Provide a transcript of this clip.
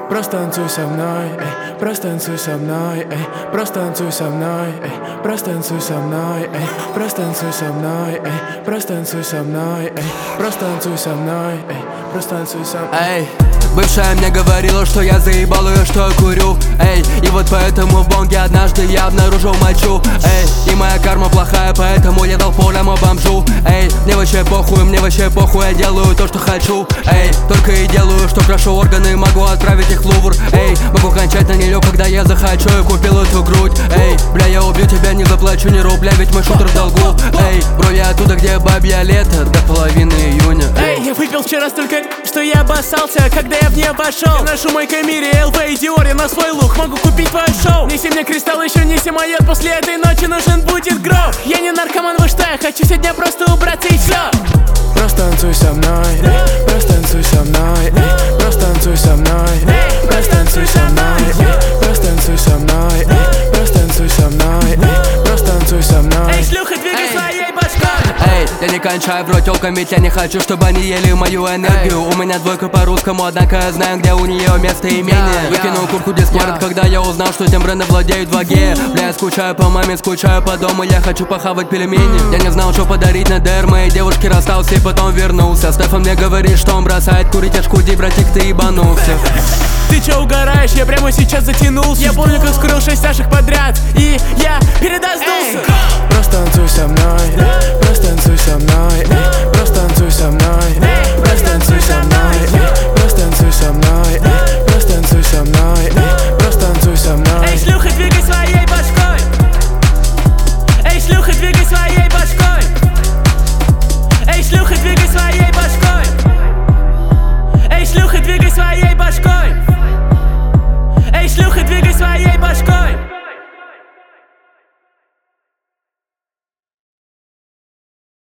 Просто танцуй со мной, эй, просто танцуй со мной, эй, просто танцуй со мной, эй, просто танцуй со мной, эй, просто танцуй со мной, эй, просто танцуй со мной, эй, просто танцуй со мной, эй, просто танцуй со мной. Эй, бывшая мне говорила, что я заебал ее, что я курю. Эй, и вот поэтому в бонге однажды я обнаружил мочу. Эй, и моя карма плохая, поэтому я дал полям бомжу. Эй, мне вообще похуй, я делаю то, что хочу. Эй, только и делаю, что крашу органы, могу отправить их в Лувр. Эй, могу кончать на нее, когда я захочу, и купил эту грудь. Эй, бля, я убью тебя, не заплачу ни рубля, ведь мой шутер в долгу. Эй, бро, я оттуда, где бабья лето, до половины июня. Эй, я выпил вчера столько, что я обоссался, когда я в нее пошел. Я ношу мой Камире, ЛВ и Диор, я на свой лук могу купить твое шоу. Неси мне кристалл, еще не самолет, после этой ночи нужен будет гроб. Я не наркоман, вы что, я хочу сегодня просто убраться и все. Просто танцуй со мной, эй, просто танцуй со мной, эй, просто танцуй со мной, эй, просто танцуй со мной, эй, просто танцуй со мной, эй, просто танцуй со мной, эй, просто танцуй со мной. Эй, шлюха, двигай своей башкой. Эй, я не кончаю в рот тёлкам, ведь я не хочу, чтобы они ели мою энергию. У меня двойка по русскому, однако я знаю, где у нее место имения. Выкинул куртку Discord, когда я узнал, что этим брендом владеют 2G. Бля, я скучаю по маме, скучаю по дому, я хочу похавать пельмени. Я не знал, что подарить на ДР, моей девушке расстался и потом вернулся. Стефан мне говорит, что он бросает курить, аж куди, братик, ты ебанулся. Ты чё угораешь? Я прямо сейчас затянулся. Я помню, как скурил 6 Сашек подряд, и я передознулся. Просто танцуй со мной, просто танцуй со мной, просто танцуй со мной, просто танцуй со мной.